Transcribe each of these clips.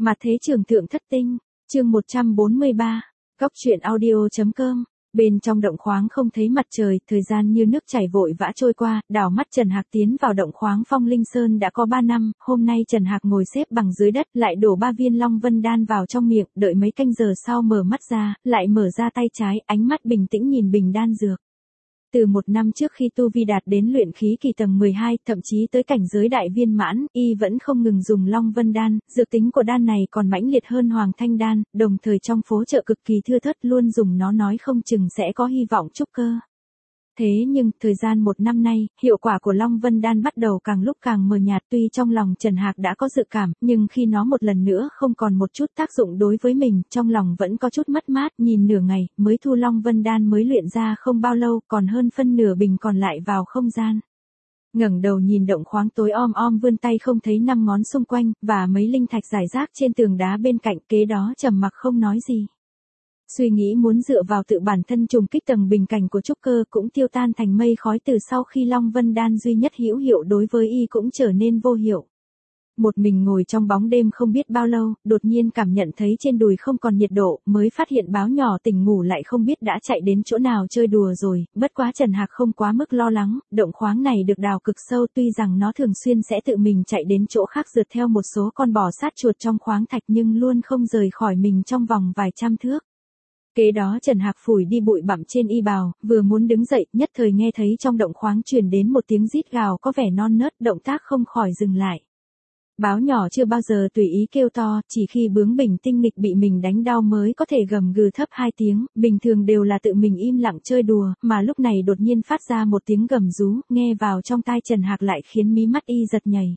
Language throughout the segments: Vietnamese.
Mặt thế trường thượng thất tinh, chương 143, Góc truyện audio.com. Bên trong động khoáng không thấy mặt trời, thời gian như nước chảy vội vã trôi qua, đảo mắt Trần Hạc tiến vào động khoáng Phong Linh Sơn đã có 3 năm, hôm nay Trần Hạc ngồi xếp bằng dưới đất, lại đổ 3 viên Long Vân Đan vào trong miệng, đợi mấy canh giờ sau mở mắt ra, lại mở ra tay trái, ánh mắt bình tĩnh nhìn bình đan dược. Từ 1 năm trước khi tu vi đạt đến luyện khí kỳ tầng 12, thậm chí tới cảnh giới đại viên mãn, y vẫn không ngừng dùng Long Vân Đan, dược tính của đan này còn mãnh liệt hơn Hoàng Thanh Đan, đồng thời trong phố chợ cực kỳ thưa thớt, luôn dùng nó nói không chừng sẽ có hy vọng trúc cơ. Thế nhưng, thời gian 1 năm nay, hiệu quả của Long Vân Đan bắt đầu càng lúc càng mờ nhạt, tuy trong lòng Trần Hạc đã có dự cảm, nhưng khi nó một lần nữa không còn một chút tác dụng đối với mình, trong lòng vẫn có chút mất mát, nhìn nửa ngày, mới thu Long Vân Đan mới luyện ra không bao lâu, còn hơn phân nửa bình còn lại vào không gian. Ngẩng đầu nhìn động khoáng tối om vươn tay không thấy 5 ngón xung quanh, và mấy linh thạch rải rác trên tường đá bên cạnh, kế đó trầm mặc không nói gì. Suy nghĩ muốn dựa vào tự bản thân trùng kích tầng bình cảnh của trúc cơ cũng tiêu tan thành mây khói từ sau khi Long Vân Đan duy nhất hữu hiệu đối với y cũng trở nên vô hiệu. Một mình ngồi trong bóng đêm không biết bao lâu, đột nhiên cảm nhận thấy trên đùi không còn nhiệt độ, mới phát hiện báo nhỏ tỉnh ngủ lại không biết đã chạy đến chỗ nào chơi đùa rồi, bất quá Trần Hạc không quá mức lo lắng, động khoáng này được đào cực sâu tuy rằng nó thường xuyên sẽ tự mình chạy đến chỗ khác rượt theo một số con bò sát chuột trong khoáng thạch nhưng luôn không rời khỏi mình trong vòng vài trăm thước. Kế đó Trần Hạc phủi đi bụi bặm trên y bào, vừa muốn đứng dậy, nhất thời nghe thấy trong động khoáng truyền đến một tiếng rít gào có vẻ non nớt, động tác không khỏi dừng lại. Báo nhỏ chưa bao giờ tùy ý kêu to, chỉ khi bướng bỉnh tinh nghịch bị mình đánh đau mới có thể gầm gừ thấp 2 tiếng, bình thường đều là tự mình im lặng chơi đùa, mà lúc này đột nhiên phát ra một tiếng gầm rú, nghe vào trong tai Trần Hạc lại khiến mí mắt y giật nhảy.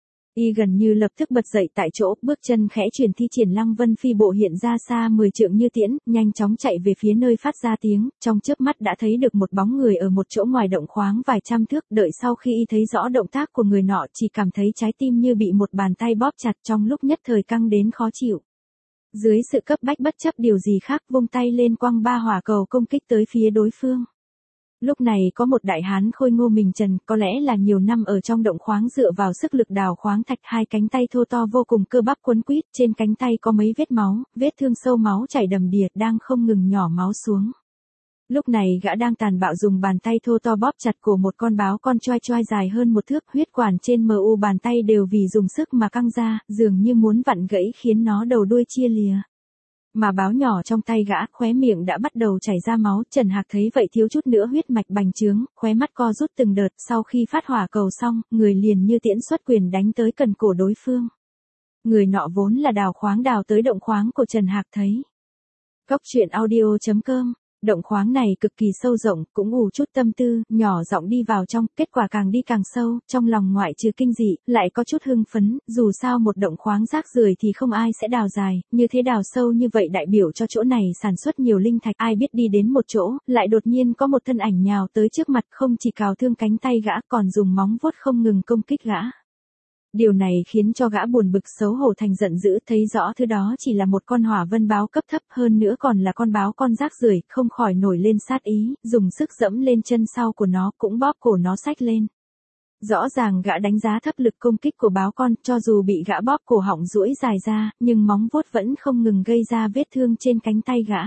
Y gần như lập tức bật dậy tại chỗ, bước chân khẽ chuyển thi triển Lăng Vân Phi bộ hiện ra xa 10 trượng như tiễn, nhanh chóng chạy về phía nơi phát ra tiếng, trong chớp mắt đã thấy được một bóng người ở một chỗ ngoài động khoáng vài trăm thước, đợi sau khi y thấy rõ động tác của người nọ chỉ cảm thấy trái tim như bị một bàn tay bóp chặt, trong lúc nhất thời căng đến khó chịu. Dưới sự cấp bách bất chấp điều gì khác, vung tay lên quăng 3 hỏa cầu công kích tới phía đối phương. Lúc này có một đại hán khôi ngô mình trần, có lẽ là nhiều năm ở trong động khoáng dựa vào sức lực đào khoáng thạch, 2 cánh tay thô to vô cùng cơ bắp quấn quýt, trên cánh tay có mấy vết máu, vết thương sâu máu chảy đầm đìa, đang không ngừng nhỏ máu xuống. Lúc này gã đang tàn bạo dùng bàn tay thô to bóp chặt cổ một con báo con choai dài hơn 1 thước, huyết quản trên mu bàn tay đều vì dùng sức mà căng ra, dường như muốn vặn gãy khiến nó đầu đuôi chia lìa. Mà báo nhỏ trong tay gã, khóe miệng đã bắt đầu chảy ra máu, Trần Hạc thấy vậy thiếu chút nữa huyết mạch bành trướng, khóe mắt co rút từng đợt, sau khi phát hỏa cầu xong, người liền như tiễn xuất quyền đánh tới cần cổ đối phương. Người nọ vốn là đào khoáng đào tới động khoáng của Trần Hạc thấy. Góc truyện audio.com. Động khoáng này cực kỳ sâu rộng, cũng ù chút tâm tư, nhỏ giọng đi vào trong, kết quả càng đi càng sâu, trong lòng ngoại trừ kinh dị, lại có chút hưng phấn, dù sao một động khoáng rác rưởi thì không ai sẽ đào dài, như thế đào sâu như vậy đại biểu cho chỗ này sản xuất nhiều linh thạch, ai biết đi đến một chỗ, lại đột nhiên có một thân ảnh nhào tới trước mặt, không chỉ cào thương cánh tay gã, còn dùng móng vuốt không ngừng công kích gã. Điều này khiến cho gã buồn bực xấu hổ thành giận dữ, thấy rõ thứ đó chỉ là một con hỏa vân báo cấp thấp, hơn nữa còn là con báo con rác rưởi, không khỏi nổi lên sát ý, dùng sức dẫm lên chân sau của nó, cũng bóp cổ nó xách lên. Rõ ràng gã đánh giá thấp lực công kích của báo con, cho dù bị gã bóp cổ họng duỗi dài ra, nhưng móng vuốt vẫn không ngừng gây ra vết thương trên cánh tay gã.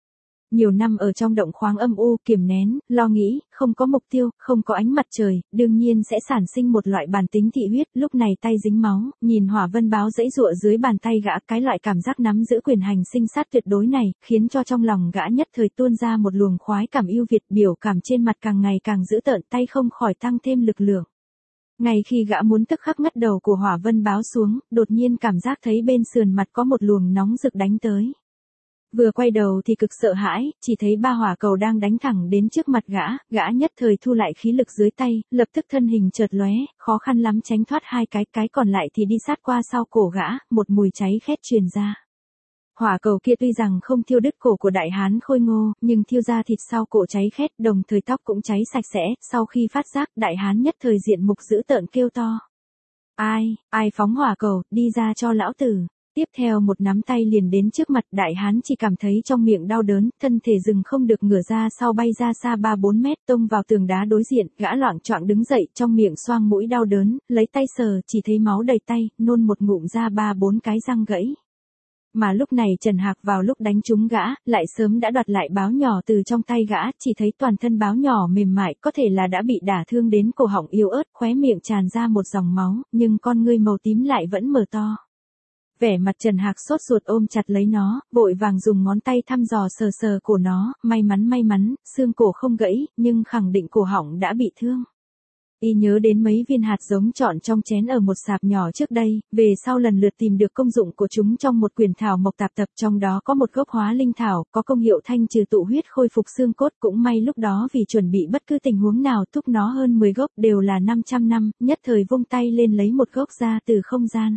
Nhiều năm ở trong động khoáng âm u, kiềm nén, lo nghĩ, không có mục tiêu, không có ánh mặt trời, đương nhiên sẽ sản sinh một loại bản tính thị huyết, lúc này tay dính máu, nhìn hỏa vân báo giãy giụa dưới bàn tay gã, cái loại cảm giác nắm giữ quyền hành sinh sát tuyệt đối này, khiến cho trong lòng gã nhất thời tuôn ra một luồng khoái cảm yêu Việt, biểu cảm trên mặt càng ngày càng dữ tợn, tay không khỏi tăng thêm lực lượng. Ngay khi gã muốn tức khắc ngắt đầu của hỏa vân báo xuống, đột nhiên cảm giác thấy bên sườn mặt có một luồng nóng rực đánh tới. Vừa quay đầu thì cực sợ hãi, chỉ thấy 3 hỏa cầu đang đánh thẳng đến trước mặt gã nhất thời thu lại khí lực dưới tay, lập tức thân hình chợt lóe, khó khăn lắm tránh thoát 2 cái còn lại thì đi sát qua sau cổ gã, một mùi cháy khét truyền ra. Hỏa cầu kia tuy rằng không thiêu đứt cổ của đại hán khôi ngô, nhưng thiêu ra thịt sau cổ cháy khét, đồng thời tóc cũng cháy sạch sẽ, sau khi phát giác, đại hán nhất thời diện mục dữ tợn kêu to. Ai phóng hỏa cầu, đi ra cho lão tử. Tiếp theo một nắm tay liền đến trước mặt, đại hán chỉ cảm thấy trong miệng đau đớn, thân thể dừng không được, ngửa ra sau bay ra xa 3-4 mét, tông vào tường đá đối diện, gã loạng choạng đứng dậy, trong miệng xoang mũi đau đớn, lấy tay sờ, chỉ thấy máu đầy tay, nôn một ngụm ra 3-4 cái răng gãy. Mà lúc này Trần Hạc vào lúc đánh trúng gã, lại sớm đã đoạt lại báo nhỏ từ trong tay gã, chỉ thấy toàn thân báo nhỏ mềm mại, có thể là đã bị đả thương đến cổ họng yếu ớt, khóe miệng tràn ra một dòng máu, nhưng con ngươi màu tím lại vẫn mở to. Vẻ mặt Trần Hạc sốt ruột ôm chặt lấy nó, vội vàng dùng ngón tay thăm dò sờ sờ cổ nó, may mắn, xương cổ không gãy, nhưng khẳng định cổ họng đã bị thương. Y nhớ đến mấy viên hạt giống trọn trong chén ở một sạp nhỏ trước đây, về sau lần lượt tìm được công dụng của chúng trong một quyển thảo mộc tạp tập, trong đó có một gốc hóa linh thảo, có công hiệu thanh trừ tụ huyết khôi phục xương cốt, cũng may lúc đó vì chuẩn bị bất cứ tình huống nào thúc nó hơn 10 gốc đều là 500 năm, nhất thời vung tay lên lấy một gốc ra từ không gian.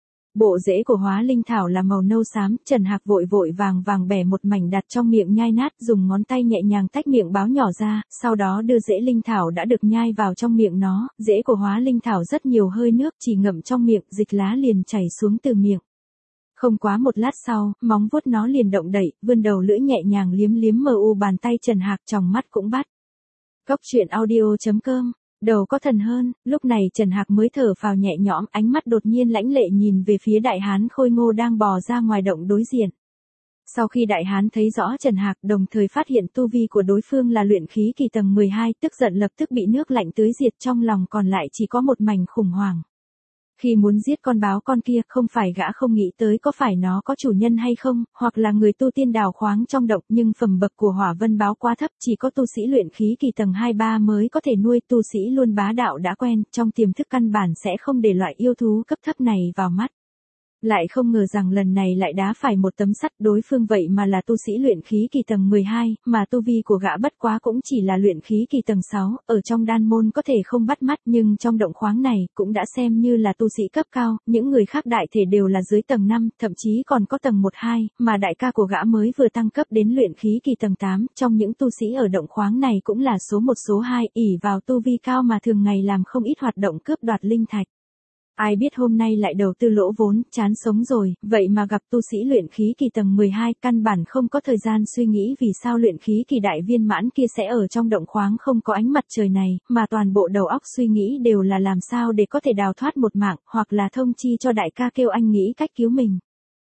Bộ rễ của hóa linh thảo là màu nâu xám, Trần Hạc vội vàng bẻ một mảnh đặt trong miệng nhai nát, dùng ngón tay nhẹ nhàng tách miệng báo nhỏ ra, sau đó đưa rễ linh thảo đã được nhai vào trong miệng nó, rễ của hóa linh thảo rất nhiều hơi nước, chỉ ngậm trong miệng, dịch lá liền chảy xuống từ miệng. Không quá một lát sau, móng vuốt nó liền động đậy, vươn đầu lưỡi nhẹ nhàng liếm mờ u bàn tay Trần Hạc, tròng mắt cũng bắt. Góc truyện audio.com Đầu có thần hơn, lúc này Trần Hạc mới thở phào nhẹ nhõm, ánh mắt đột nhiên lãnh lệ nhìn về phía đại hán khôi ngô đang bò ra ngoài động đối diện. Sau khi đại hán thấy rõ Trần Hạc, đồng thời phát hiện tu vi của đối phương là luyện khí kỳ tầng 12, tức giận lập tức bị nước lạnh tưới diệt, trong lòng còn lại chỉ có một mảnh khủng hoảng. Khi muốn giết con báo con kia, không phải gã không nghĩ tới có phải nó có chủ nhân hay không, hoặc là người tu tiên đào khoáng trong động, nhưng phẩm bậc của hỏa vân báo quá thấp, chỉ có tu sĩ luyện khí kỳ tầng 2-3 mới có thể nuôi, tu sĩ luôn bá đạo đã quen, trong tiềm thức căn bản sẽ không để loại yêu thú cấp thấp này vào mắt. Lại không ngờ rằng lần này lại đá phải một tấm sắt, đối phương vậy mà là tu sĩ luyện khí kỳ tầng 12, mà tu vi của gã bất quá cũng chỉ là luyện khí kỳ tầng 6, ở trong đan môn có thể không bắt mắt, nhưng trong động khoáng này cũng đã xem như là tu sĩ cấp cao, những người khác đại thể đều là dưới tầng 5, thậm chí còn có tầng 1-2, mà đại ca của gã mới vừa tăng cấp đến luyện khí kỳ tầng 8, trong những tu sĩ ở động khoáng này cũng là số 1 số 2, ỷ vào tu vi cao mà thường ngày làm không ít hoạt động cướp đoạt linh thạch. Ai biết hôm nay lại đầu tư lỗ vốn, chán sống rồi, vậy mà gặp tu sĩ luyện khí kỳ tầng 12, căn bản không có thời gian suy nghĩ vì sao luyện khí kỳ đại viên mãn kia sẽ ở trong động khoáng không có ánh mặt trời này, mà toàn bộ đầu óc suy nghĩ đều là làm sao để có thể đào thoát một mạng, hoặc là thông chi cho đại ca kêu anh nghĩ cách cứu mình.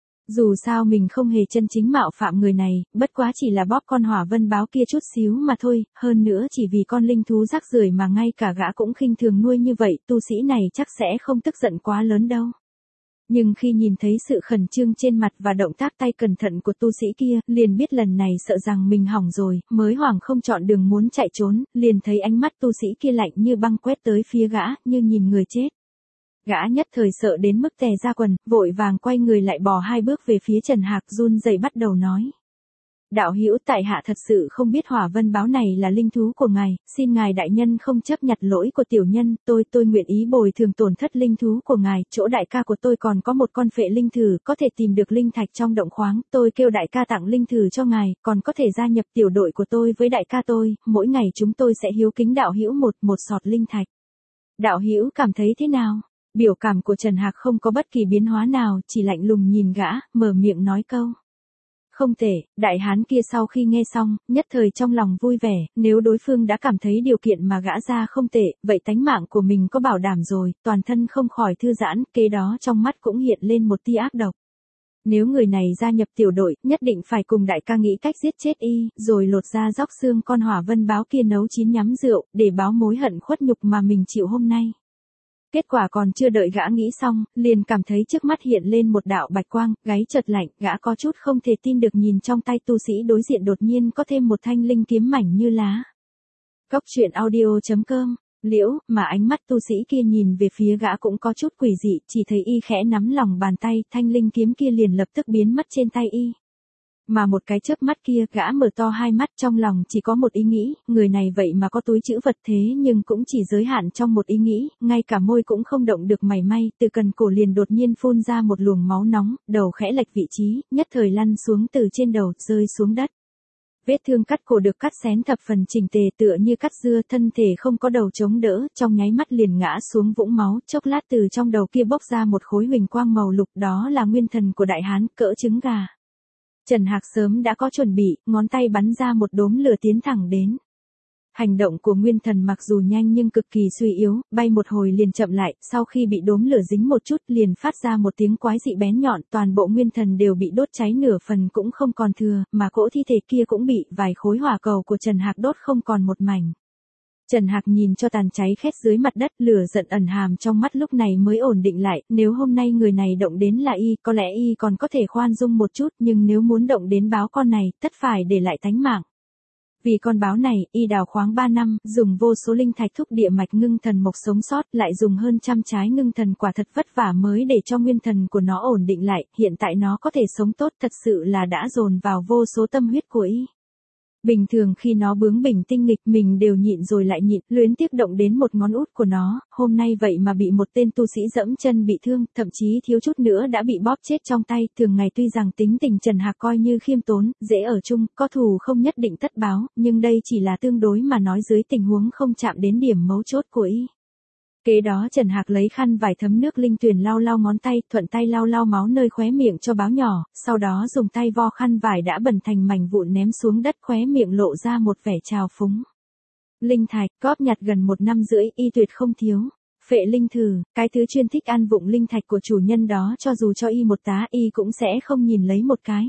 Dù sao mình không hề chân chính mạo phạm người này, bất quá chỉ là bóp con hỏa vân báo kia chút xíu mà thôi, hơn nữa chỉ vì con linh thú rác rưởi mà ngay cả gã cũng khinh thường nuôi như vậy, tu sĩ này chắc sẽ không tức giận quá lớn đâu. Nhưng khi nhìn thấy sự khẩn trương trên mặt và động tác tay cẩn thận của tu sĩ kia, liền biết lần này sợ rằng mình hỏng rồi, mới hoảng không chọn đường muốn chạy trốn, liền thấy ánh mắt tu sĩ kia lạnh như băng quét tới phía gã, như nhìn người chết. Gã nhất thời sợ đến mức tè ra quần, vội vàng quay người lại bò 2 bước về phía Trần Hạc, run rẩy bắt đầu nói. Đạo hữu, tại hạ thật sự không biết hỏa vân báo này là linh thú của ngài, xin ngài đại nhân không chấp nhặt lỗi của tiểu nhân, tôi nguyện ý bồi thường tổn thất linh thú của ngài, chỗ đại ca của tôi còn có một con phệ linh thử, có thể tìm được linh thạch trong động khoáng, tôi kêu đại ca tặng linh thử cho ngài, còn có thể gia nhập tiểu đội của tôi với đại ca tôi, mỗi ngày chúng tôi sẽ hiếu kính đạo hữu một sọt linh thạch. Đạo hữu cảm thấy thế nào? Biểu cảm của Trần Hạc không có bất kỳ biến hóa nào, chỉ lạnh lùng nhìn gã, mở miệng nói câu. Không tệ, đại hán kia sau khi nghe xong, nhất thời trong lòng vui vẻ, nếu đối phương đã cảm thấy điều kiện mà gã ra không tệ, vậy tánh mạng của mình có bảo đảm rồi, toàn thân không khỏi thư giãn, kế đó trong mắt cũng hiện lên một tia ác độc. Nếu người này gia nhập tiểu đội, nhất định phải cùng đại ca nghĩ cách giết chết y, rồi lột ra róc xương con hỏa vân báo kia nấu chín nhắm rượu, để báo mối hận khuất nhục mà mình chịu hôm nay. Kết quả còn chưa đợi gã nghĩ xong, liền cảm thấy trước mắt hiện lên một đạo bạch quang, gáy chợt lạnh, gã có chút không thể tin được nhìn trong tay tu sĩ đối diện đột nhiên có thêm một thanh linh kiếm mảnh như lá. Góc truyện audio.com Liễu, mà ánh mắt tu sĩ kia nhìn về phía gã cũng có chút quỷ dị, chỉ thấy y khẽ nắm lòng bàn tay, thanh linh kiếm kia liền lập tức biến mất trên tay y. Mà một cái chớp mắt kia, gã mở to 2 mắt, trong lòng chỉ có một ý nghĩ, người này vậy mà có túi trữ vật thế nhưng cũng chỉ giới hạn trong một ý nghĩ, ngay cả môi cũng không động được mảy may, từ cần cổ liền đột nhiên phun ra một luồng máu nóng, đầu khẽ lệch vị trí, nhất thời lăn xuống từ trên đầu, rơi xuống đất. Vết thương cắt cổ được cắt xén thập phần chỉnh tề tựa như cắt dưa, thân thể không có đầu chống đỡ, trong nháy mắt liền ngã xuống vũng máu, chốc lát từ trong đầu kia bốc ra một khối huỳnh quang màu lục, đó là nguyên thần của đại hán, cỡ trứng gà. Trần Hạc sớm đã có chuẩn bị, ngón tay bắn ra một đốm lửa tiến thẳng đến. Hành động của nguyên thần mặc dù nhanh nhưng cực kỳ suy yếu, bay một hồi liền chậm lại, sau khi bị đốm lửa dính một chút liền phát ra một tiếng quái dị bén nhọn, toàn bộ nguyên thần đều bị đốt cháy nửa phần cũng không còn thừa, mà cỗ thi thể kia cũng bị vài khối hỏa cầu của Trần Hạc đốt không còn một mảnh. Trần Hạc nhìn cho tàn cháy khét dưới mặt đất, lửa giận ẩn hàm trong mắt lúc này mới ổn định lại, nếu hôm nay người này động đến là y, có lẽ y còn có thể khoan dung một chút, nhưng nếu muốn động đến báo con này, tất phải để lại tánh mạng. Vì con báo này, y đào khoáng 3 năm, dùng vô số linh thạch thúc địa mạch ngưng thần mộc sống sót, lại dùng hơn trăm trái ngưng thần quả thật vất vả mới để cho nguyên thần của nó ổn định lại, hiện tại nó có thể sống tốt thật sự là đã dồn vào vô số tâm huyết của y. Bình thường khi nó bướng bỉnh tinh nghịch mình đều nhịn rồi lại nhịn, luyến tiếc động đến một ngón út của nó, hôm nay vậy mà bị một tên tu sĩ dẫm chân bị thương, thậm chí thiếu chút nữa đã bị bóp chết trong tay, thường ngày tuy rằng tính tình Trần Hạc coi như khiêm tốn, dễ ở chung, có thù không nhất định tất báo, nhưng đây chỉ là tương đối mà nói dưới tình huống không chạm đến điểm mấu chốt của y. Kế đó Trần Hạc lấy khăn vải thấm nước linh tuyền lau lau ngón tay, thuận tay lau lau máu nơi khóe miệng cho báo nhỏ, sau đó dùng tay vo khăn vải đã bẩn thành mảnh vụn ném xuống đất, khóe miệng lộ ra một vẻ trào phúng. Linh thạch, góp nhặt gần 1 năm rưỡi, y tuyệt không thiếu. Phệ linh thử, cái thứ chuyên thích ăn vụng linh thạch của chủ nhân đó, cho dù cho y một tá y cũng sẽ không nhìn lấy một cái.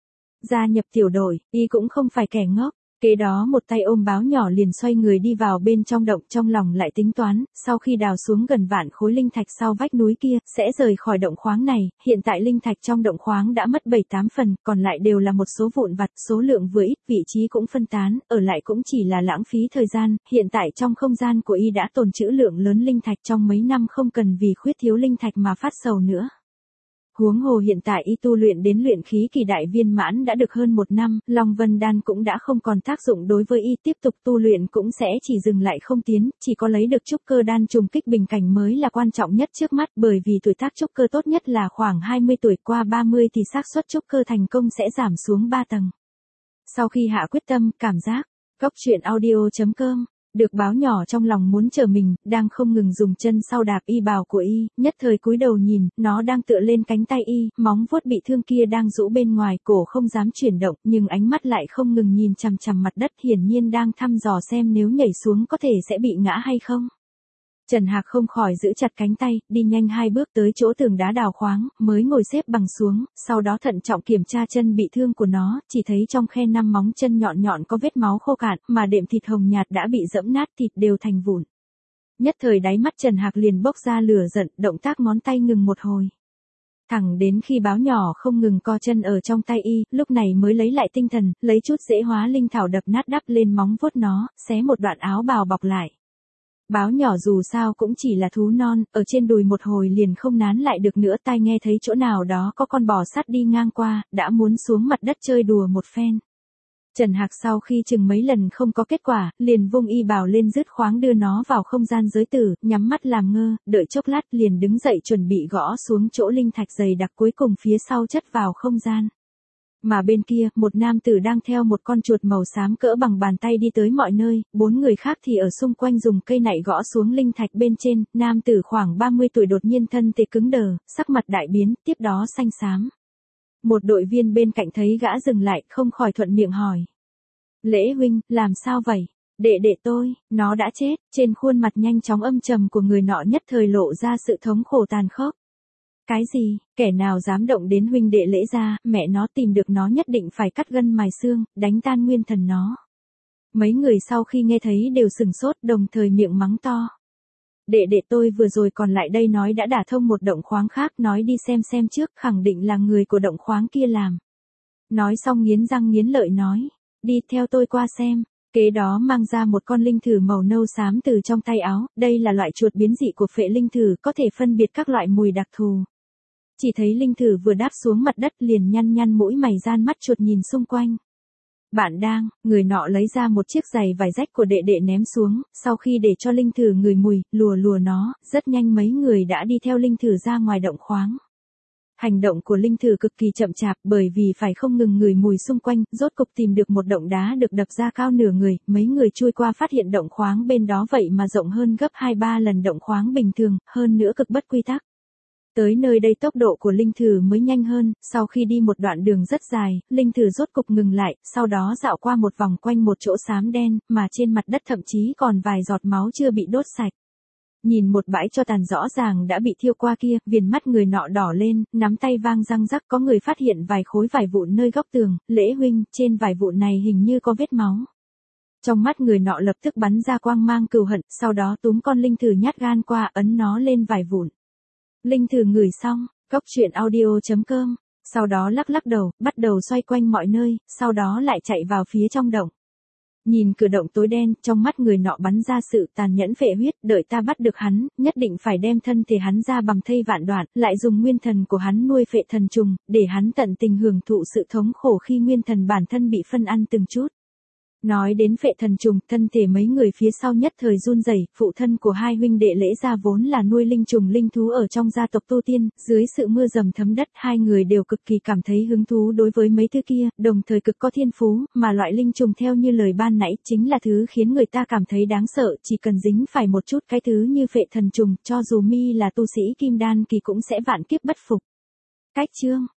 Gia nhập tiểu đội, y cũng không phải kẻ ngốc. Kế đó một tay ôm báo nhỏ liền xoay người đi vào bên trong động, trong lòng lại tính toán, sau khi đào xuống gần vạn khối linh thạch sau vách núi kia, sẽ rời khỏi động khoáng này, hiện tại linh thạch trong động khoáng đã mất 7-8 phần, còn lại đều là một số vụn vặt, số lượng vừa ít, vị trí cũng phân tán, ở lại cũng chỉ là lãng phí thời gian, hiện tại trong không gian của y đã tồn trữ lượng lớn linh thạch, trong mấy năm không cần vì khuyết thiếu linh thạch mà phát sầu nữa. Huống hồ hiện tại y tu luyện đến luyện khí kỳ đại viên mãn đã được hơn 1 năm, Long Vân Đan cũng đã không còn tác dụng đối với y, tiếp tục tu luyện cũng sẽ chỉ dừng lại không tiến, chỉ có lấy được trúc cơ đan trùng kích bình cảnh mới là quan trọng nhất trước mắt, bởi vì tuổi tác trúc cơ tốt nhất là khoảng 20 tuổi, qua 30 thì xác suất trúc cơ thành công sẽ giảm xuống 3 tầng. Sau khi hạ quyết tâm, cảm giác, Góc Truyện Audio.com được báo nhỏ trong lòng muốn chờ mình, đang không ngừng dùng chân sau đạp y bào của y, nhất thời cúi đầu nhìn, nó đang tựa lên cánh tay y, móng vuốt bị thương kia đang rũ bên ngoài, cổ không dám chuyển động, nhưng ánh mắt lại không ngừng nhìn chằm chằm mặt đất, hiển nhiên đang thăm dò xem nếu nhảy xuống có thể sẽ bị ngã hay không. Trần Hạc không khỏi giữ chặt cánh tay, đi nhanh 2 bước tới chỗ tường đá đào khoáng, mới ngồi xếp bằng xuống, sau đó thận trọng kiểm tra chân bị thương của nó, chỉ thấy trong khe 5 móng chân nhọn nhọn có vết máu khô cạn, mà đệm thịt hồng nhạt đã bị giẫm nát, thịt đều thành vụn. Nhất thời đáy mắt Trần Hạc liền bốc ra lửa giận, động tác ngón tay ngừng một hồi. Thẳng đến khi báo nhỏ không ngừng co chân ở trong tay y, lúc này mới lấy lại tinh thần, lấy chút dễ hóa linh thảo đập nát đắp lên móng vuốt nó, xé một đoạn áo bào bọc lại. Báo nhỏ dù sao cũng chỉ là thú non, ở trên đùi một hồi liền không nán lại được nữa, tai nghe thấy chỗ nào đó có con bò sát đi ngang qua, đã muốn xuống mặt đất chơi đùa một phen. Trần Hạc sau khi chừng mấy lần không có kết quả, liền vung y bào lên dứt khoáng đưa nó vào không gian giới tử, nhắm mắt làm ngơ, đợi chốc lát liền đứng dậy chuẩn bị gõ xuống chỗ linh thạch dày đặc cuối cùng phía sau chất vào không gian. Mà bên kia, một nam tử đang theo một con chuột màu xám cỡ bằng bàn tay đi tới mọi nơi, 4 người khác thì ở xung quanh dùng cây nạy gõ xuống linh thạch bên trên, nam tử khoảng 30 tuổi đột nhiên thân thể cứng đờ, sắc mặt đại biến, tiếp đó xanh xám. Một đội viên bên cạnh thấy gã dừng lại, không khỏi thuận miệng hỏi. Lễ huynh, làm sao vậy? Đệ tôi, nó đã chết, trên khuôn mặt nhanh chóng âm trầm của người nọ nhất thời lộ ra sự thống khổ tàn khốc. Cái gì, kẻ nào dám động đến huynh đệ Lễ gia, mẹ nó tìm được nó nhất định phải cắt gân mài xương, đánh tan nguyên thần nó. Mấy người sau khi nghe thấy đều sừng sốt, đồng thời miệng mắng to. Đệ tôi vừa rồi còn lại đây nói đã đả thông một động khoáng khác, nói đi xem trước, khẳng định là người của động khoáng kia làm. Nói xong nghiến răng nghiến lợi nói, đi theo tôi qua xem. Kế đó mang ra một con linh thử màu nâu xám từ trong tay áo, đây là loại chuột biến dị của phệ linh thử, có thể phân biệt các loại mùi đặc thù. Chỉ thấy linh thử vừa đáp xuống mặt đất liền nhăn mũi mày gian mắt chuột nhìn xung quanh. Bạn đang, người nọ lấy ra một chiếc giày vải rách của đệ ném xuống, sau khi để cho linh thử ngửi mùi, lùa nó, rất nhanh mấy người đã đi theo linh thử ra ngoài động khoáng. Hành động của linh thử cực kỳ chậm chạp bởi vì phải không ngừng ngửi mùi xung quanh, rốt cục tìm được một động đá được đập ra cao nửa người, mấy người chui qua phát hiện động khoáng bên đó vậy mà rộng hơn gấp 2-3 lần động khoáng bình thường, hơn nữa cực bất quy tắc. Tới nơi đây tốc độ của Linh Thử mới nhanh hơn, sau khi đi một đoạn đường rất dài, Linh Thử rốt cục ngừng lại, sau đó dạo qua một vòng quanh một chỗ xám đen, mà trên mặt đất thậm chí còn vài giọt máu chưa bị đốt sạch. Nhìn một bãi tro tàn rõ ràng đã bị thiêu qua kia, viền mắt người nọ đỏ lên, nắm tay vang răng rắc, có người phát hiện vài khối vải vụn nơi góc tường, Lễ huynh, trên vải vụn này hình như có vết máu. Trong mắt người nọ lập tức bắn ra quang mang cừu hận, sau đó túm con Linh Thử nhát gan qua, ấn nó lên vải vụn. Linh Thử ngửi xong, cóc truyện audio.com, sau đó lắc lắc đầu, bắt đầu xoay quanh mọi nơi, sau đó lại chạy vào phía trong động. Nhìn cửa động tối đen, trong mắt người nọ bắn ra sự tàn nhẫn phệ huyết, đợi ta bắt được hắn, nhất định phải đem thân thể hắn ra bằng thây vạn đoạn, lại dùng nguyên thần của hắn nuôi phệ thần trùng, để hắn tận tình hưởng thụ sự thống khổ khi nguyên thần bản thân bị phân ăn từng chút. Nói đến phệ thần trùng, thân thể mấy người phía sau nhất thời run rẩy, phụ thân của hai huynh đệ Lễ gia vốn là nuôi linh trùng linh thú ở trong gia tộc tu tiên, dưới sự mưa dầm thấm đất, hai người đều cực kỳ cảm thấy hứng thú đối với mấy thứ kia, đồng thời cực có thiên phú, mà loại linh trùng theo như lời ban nãy, chính là thứ khiến người ta cảm thấy đáng sợ, chỉ cần dính phải một chút cái thứ như phệ thần trùng, cho dù mi là tu sĩ kim đan kỳ cũng sẽ vạn kiếp bất phục. Cách chương